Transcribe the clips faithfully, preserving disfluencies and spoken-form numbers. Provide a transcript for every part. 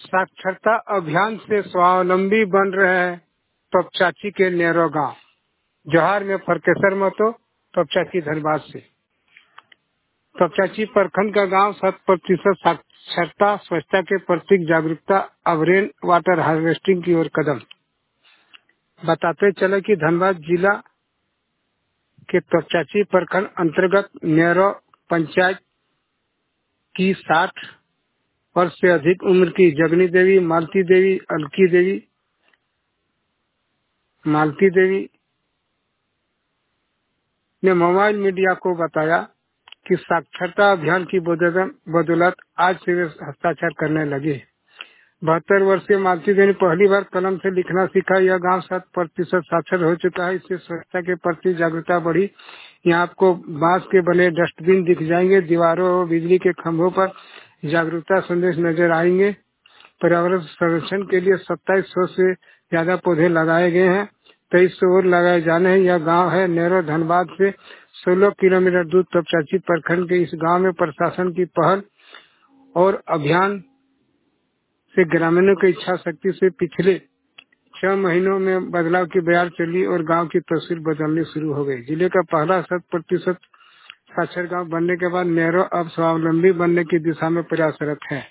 साक्षरता अभियान से स्वावलंबी बन रहे हैं तोपचाची के नेरो गांव। जोहार में फरकेसर महतो, तोपचाची धनबाद से। तोपचाची प्रखंड का गांव शत प्रतिशत साक्षरता स्वच्छता के प्रतीक जागरूकता अब रेन वाटर हार्वेस्टिंग की ओर कदम। बताते चले कि धनबाद जिला के तोपचाची प्रखंड अंतर्गत नेरो पंचायत की साठ वर्ष से अधिक उम्र की जगनी देवी, मालती देवी, अलकी देवी, मालती देवी ने मोबाइल मीडिया को बताया कि साक्षरता अभियान की बदौलत आज से वे हस्ताक्षर करने लगे। बहत्तर वर्षीय मालती देवी ने पहली बार कलम से लिखना सीखा। यह गांव शत प्रतिशत साक्षर हो चुका है। इससे स्वच्छता के प्रति जागरूकता बढ़ी। यहाँ आपको बांस के बने डस्टबिन दिख जाएंगे। दीवारों और बिजली के खंभों पर जागरूकता संदेश नजर आएंगे। पर्यावरण संरक्षण के लिए सत्ताईस सौ से ज्यादा पौधे लगाए गए हैं। तेईस सौ और लगाए जाने हैं। यह गांव है नेरो धनबाद से सोलह किलोमीटर दूर तोपचाची प्रखंड के इस गांव में प्रशासन की पहल और अभियान से ग्रामीणों की इच्छा शक्ति से पिछले छह महीनों में बदलाव की बयार चली और गांव की तस्वीर बदलनी शुरू हो गई। जिले का पहला शत प्रतिशत साक्षर गांव बनने के बाद नेरो अब स्वावलंबी बनने की दिशा में प्रयासरत है।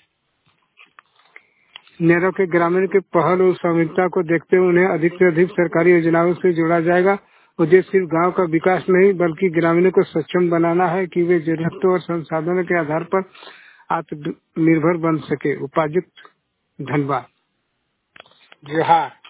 नेरो के ग्रामीण के पहल और सामूहिकता को देखते हुए उन्हें अधिक से अधिक सरकारी योजनाओं से जोड़ा जाएगा। उद्देश्य सिर्फ गांव का विकास नहीं बल्कि ग्रामीणों को सक्षम बनाना है कि वे जरूरतों और संसाधनों के आधार पर आत्मनिर्भर बन सके। उपायुक्त धनबाद। जोहार।